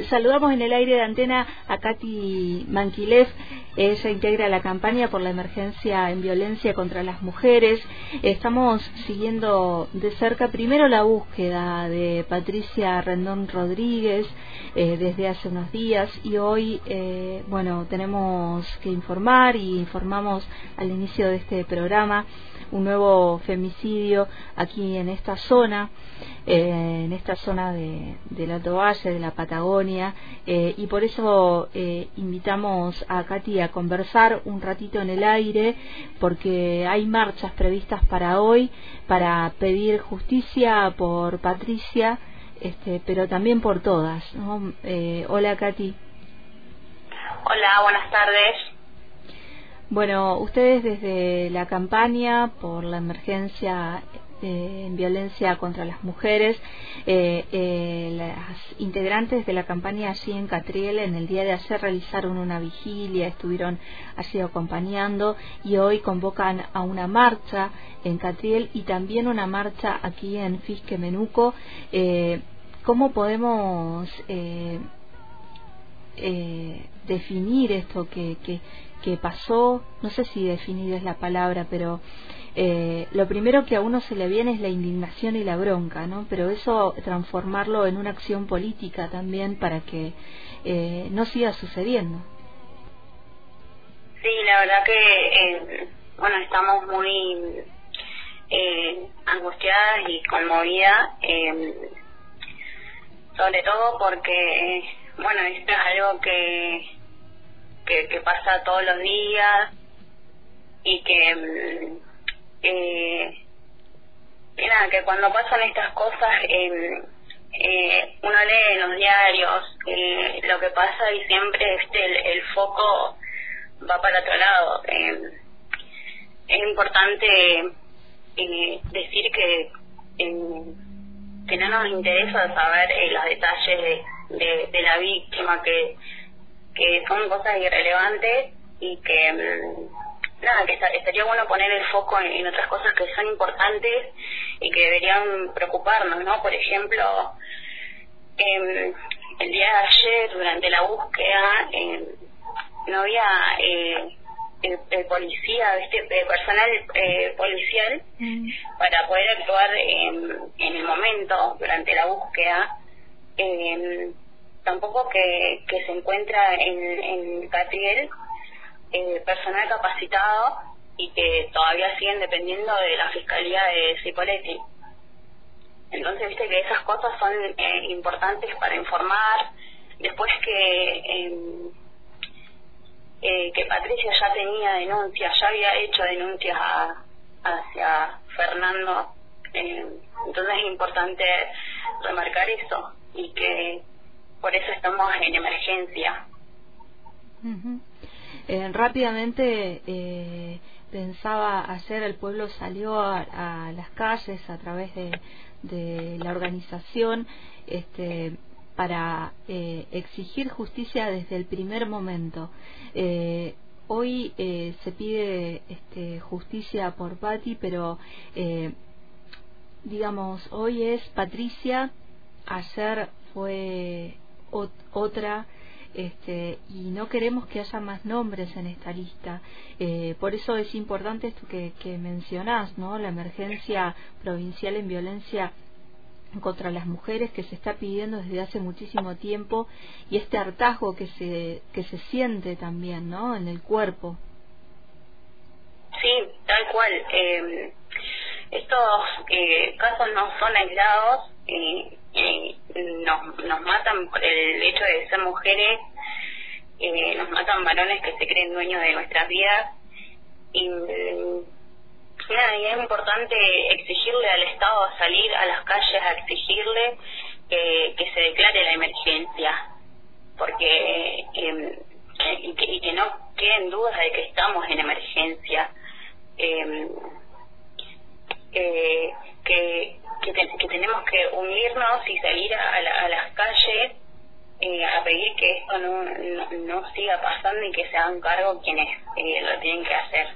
Saludamos en el aire de antena a Katy Mankilev. Ella integra la campaña por la emergencia en violencia contra las mujeres. Estamos siguiendo de cerca primero la búsqueda de Patricia Rendón Rodríguez desde hace unos días, y hoy tenemos que informar, y informamos al inicio de este programa, un nuevo femicidio aquí en esta zona del Alto Valle, de la Patagonia, y por eso invitamos a Katy a conversar un ratito en el aire, porque hay marchas previstas para hoy para pedir justicia por Patricia, pero también por todas, ¿no? Hola, Katy. Hola, buenas tardes. Bueno, ustedes desde la campaña por la emergencia en violencia contra las mujeres, las integrantes de la campaña allí en Catriel en el día de ayer realizaron una vigilia, estuvieron allí acompañando, y hoy convocan a una marcha en Catriel y también una marcha aquí en Fisque Menuco. ¿Cómo podemos definir esto que pasó? No sé si definir es la palabra, pero lo primero que a uno se le viene es la indignación y la bronca, ¿no? Pero eso transformarlo en una acción política también para que no siga sucediendo. Sí, la verdad que estamos muy angustiadas y conmovidas, sobre todo porque esto es algo que pasa todos los días, y que que cuando pasan estas cosas uno lee en los diarios lo que pasa, y siempre el foco va para otro lado. Es importante decir que no nos interesa saber los detalles de la víctima, que son cosas irrelevantes, y que estaría bueno poner el foco en otras cosas que son importantes y que deberían preocuparnos, ¿no? Por ejemplo, el día de ayer, durante la búsqueda, no había el policía, personal policial para poder actuar en el momento durante la búsqueda. Tampoco que se encuentra en Catriel personal capacitado, y que todavía siguen dependiendo de la Fiscalía de Cipolletti. Entonces, que esas cosas son importantes para informar. Después que Patricia ya tenía denuncias, ya había hecho denuncias hacia Fernando, entonces es importante remarcar eso, y que por eso estamos en emergencia. Uh-huh. Rápidamente pensaba, ayer el pueblo salió a las calles a través de la organización para exigir justicia desde el primer momento. Hoy se pide justicia por Pati, pero hoy es Patricia, ayer fue otra, y no queremos que haya más nombres en esta lista. Por eso es importante esto que mencionás, ¿no? La emergencia provincial en violencia contra las mujeres, que se está pidiendo desde hace muchísimo tiempo, y este hartazgo que se siente también, ¿no?, en el cuerpo. Sí, tal cual. Estos casos no son aislados. Nos matan por el hecho de ser mujeres, nos matan varones que se creen dueños de nuestras vidas, y es importante exigirle al Estado salir a las calles a exigirle que se declare la emergencia, porque y que no queden dudas de que estamos en emergencia, que tenemos que unirnos y salir a las calles a pedir que esto no siga pasando, y que se hagan cargo quienes lo tienen que hacer.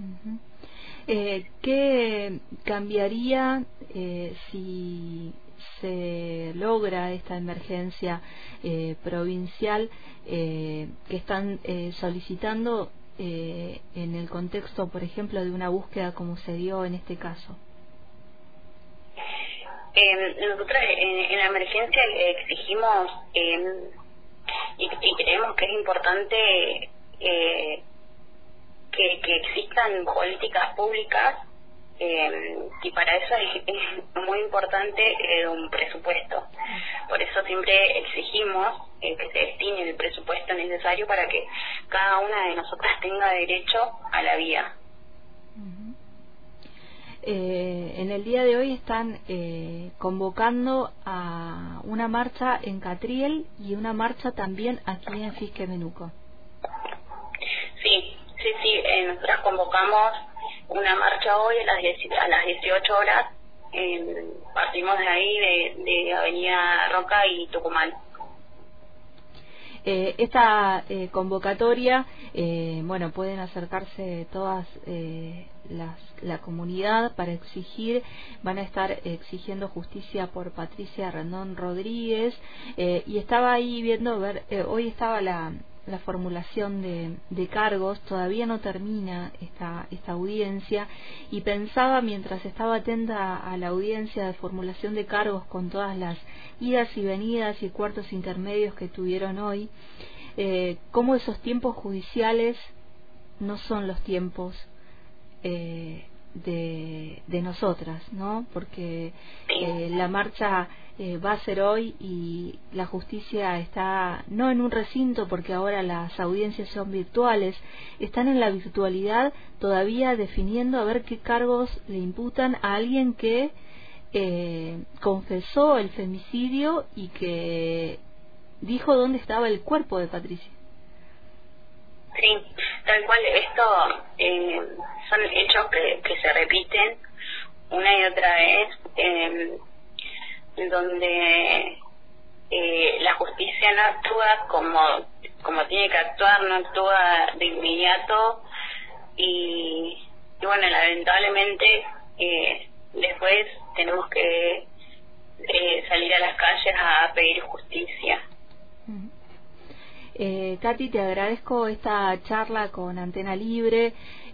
¿Qué cambiaría si se logra esta emergencia provincial que están solicitando en el contexto, por ejemplo, de una búsqueda como se dio en este caso? Nosotros en la emergencia exigimos y creemos que es importante que existan políticas públicas y para eso es muy importante un presupuesto. Por eso siempre exigimos que se destine el presupuesto necesario para que cada una de nosotras tenga derecho a la vida. En el día de hoy están convocando a una marcha en Catriel y una marcha también aquí en Fisquemenuco. Sí, nosotras convocamos una marcha hoy a las 18 horas. Partimos de ahí, de Avenida Roca y Tucumán. Esta convocatoria, bueno, pueden acercarse todas la comunidad para exigir, van a estar exigiendo justicia por Patricia Rendón Rodríguez, y estaba ahí viendo, hoy estaba la formulación de cargos, todavía no termina esta audiencia, y pensaba mientras estaba atenta a la audiencia de formulación de cargos con todas las idas y venidas y cuartos intermedios que tuvieron hoy, cómo esos tiempos judiciales no son los tiempos de nosotras, ¿no? Porque la marcha va a ser hoy y la justicia está no en un recinto, porque ahora las audiencias son virtuales, están en la virtualidad todavía definiendo a ver qué cargos le imputan a alguien que confesó el femicidio y que dijo dónde estaba el cuerpo de Patricia. Sí, tal cual. Esto son hechos que se repiten una y otra vez, donde la justicia no actúa como tiene que actuar, no actúa de inmediato y bueno, lamentablemente después tenemos que salir a las calles a pedir justicia. Katy, te agradezco esta charla con Antena Libre,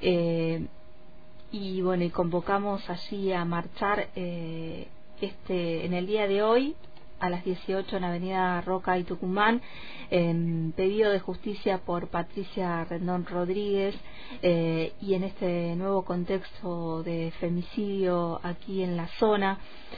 y bueno, y convocamos allí a marchar en el día de hoy a las 18 en Avenida Roca y Tucumán, en pedido de justicia por Patricia Rendón Rodríguez, y en este nuevo contexto de femicidio aquí en la zona,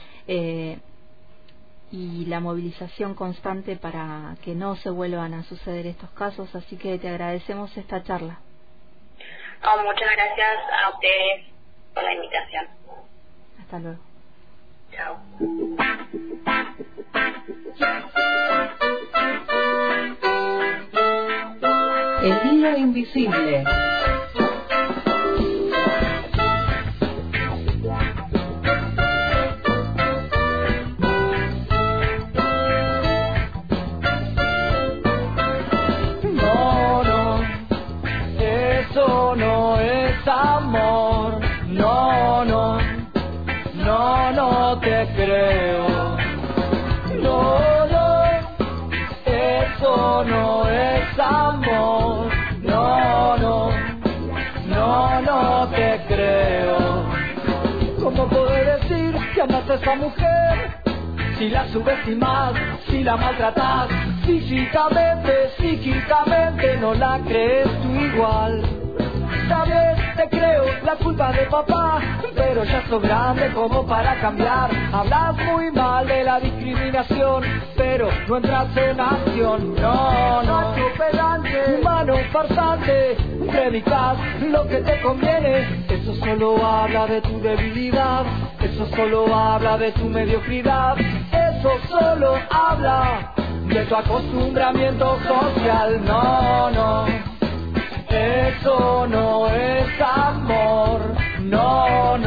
y la movilización constante para que no se vuelvan a suceder estos casos, así que te agradecemos esta charla. Muchas gracias a ustedes por la invitación. Hasta luego. Chao. El hilo invisible. No es amor, no te creo. No, eso no es amor. No te creo. ¿Cómo poder decir que amas a esa mujer? Si la subestimas, si la maltratas, psíquicamente no la crees tú igual. Tal vez te creo la culpa de papá, pero ya sos grande como para cambiar. Hablas muy mal de la discriminación, pero no entras en acción. No, pedante, humano farsante, predicas lo que te conviene. Eso solo habla de tu debilidad, eso solo habla de tu mediocridad, eso solo habla de tu acostumbramiento social. No, eso no es amor. No